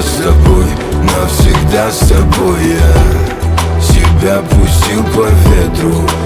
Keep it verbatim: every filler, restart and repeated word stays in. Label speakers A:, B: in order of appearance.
A: с тобой, навсегда с тобой. Я себя пустил по ветру,